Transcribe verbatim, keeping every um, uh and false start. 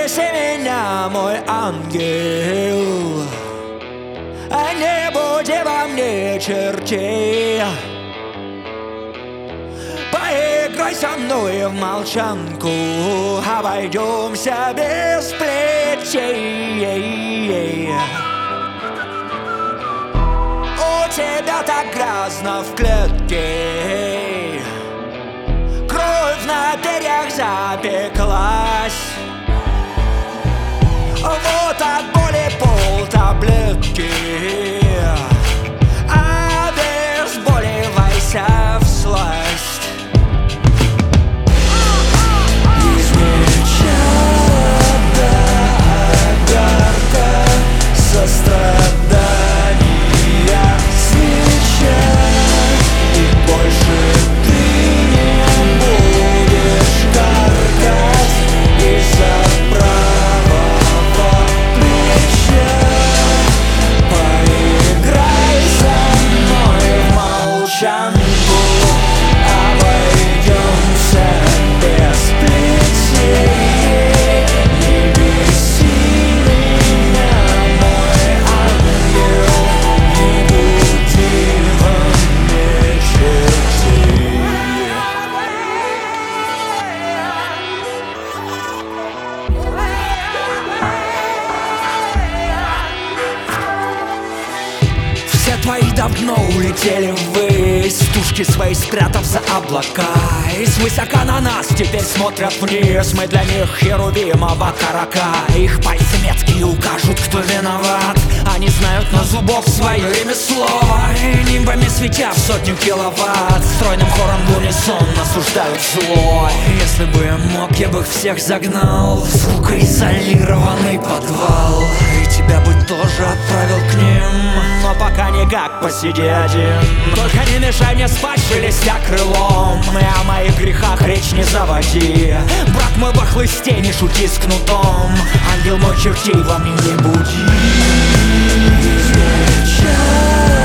Неси меня, мой ангел, а не буди во мне чертей. Поиграй со мной в молчанку, обойдемся без плечей. У тебя так грязно в клетке, кровь на перьях запеклась. Вот от боли пол таблетки, обезболивайся всласть. Из меча до огарка сострадания свеча, и больше ты не будешь каркать из-за правого плеча. Поиграй со мной в молчанку, обойдемся без плетей. Не беси меня, мой ангел, не буди во мне чертей. Все твои давно улетели ввысь, тушки свои спрятав за облака. И свысока на нас теперь смотрят вниз, мы для них херувимова карака. Их пальцы меткие укажут, кто виноват, они знают на зубок свое ремесло. И нимбами светя в сотню киловатт, стройным хором в унисон осуждают зло. Если бы я мог, я бы их всех загнал в звукоизолированный подвал, и тебя бы тоже отправил к ним, но пока никак посиди один. Только не мешай мне спать, шелестя крылом, и о моих грехах речь не заводи. Брат мой во хлысте, не шути с кнутом, ангел мой чертей во мне не буди. Из меча